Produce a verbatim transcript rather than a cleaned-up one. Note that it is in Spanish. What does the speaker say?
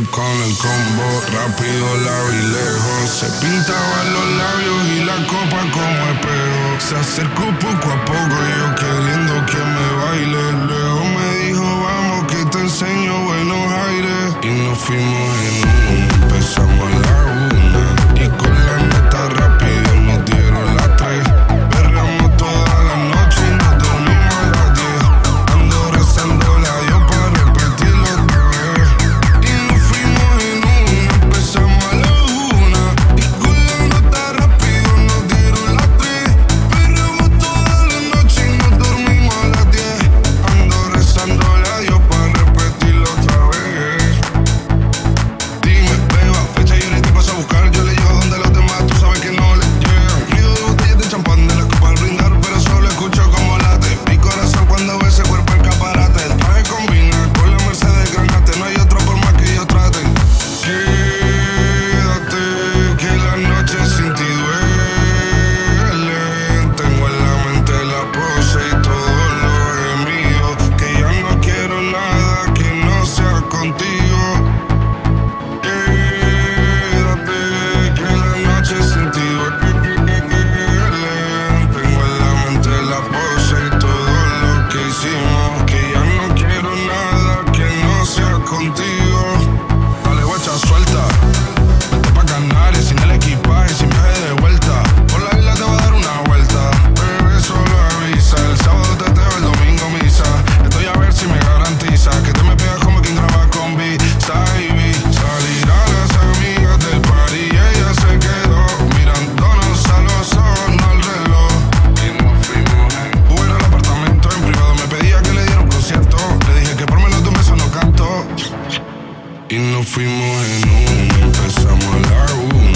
con el combo, rápido, largo y lejos. Se pintaban los labios y la copa como espejo. Se acercó poco a poco y yo queriendo que me baile. Luego me dijo vamos que te enseño buenos aires. Y nos fuimos en una, empezamos a la una. Y con la nota rápido nos dieron las tres. Perreamos toda la noche y nos dormimos a las diez. Ando rezando la Dios para repetirlo otra vez. Y nos fuimos en una, empezamos a la una. Y con la nota rápido nos dieron las tres. Perreamos toda la noche y nos dormimos a las diez. Ando rezando la Dios para repetirlo otra vez. Dime, beba, fecha y hora y te paso a buscar. Yo le llego donde los demás, tú sabes que no les llegan. Río de botellas de champán de la copa al brindar, pero solo escucho como late mi corazón cuando ve ese cuerpo escaparate. El traje combina con la Mercedes Granate, no hay otro por más que yo trate. Quédate, que la noche sin ti duele. Tengo en la mente la pose y todo lo gemido. Que ya no quiero nada que no sea contigo. Quédate, que la noche sin ti duele. Tengo en la mente la pose y todo lo que hicimos. Que ya no quiero nada que no sea contigo. Dale guacha, suelta. Vete pa' Canarias sin el equipaje, sin viaje de vuelta. Por la isla te voy a dar una vuelta. Bebé, solo avisa. El sábado teteo, el domingo misa. Estoy a ver si me garantiza que te me pegas como quien graba con B. Saibi. Salir a las amigas del party y ella se quedó mirándonos a los ojos, no al reloj. Y nos fuimos en fuera al apartamento en privado. Me pedía que le diera un concierto. Le dije que por menos de un beso no canto. Y nos fuimos en una, empezamos a la una.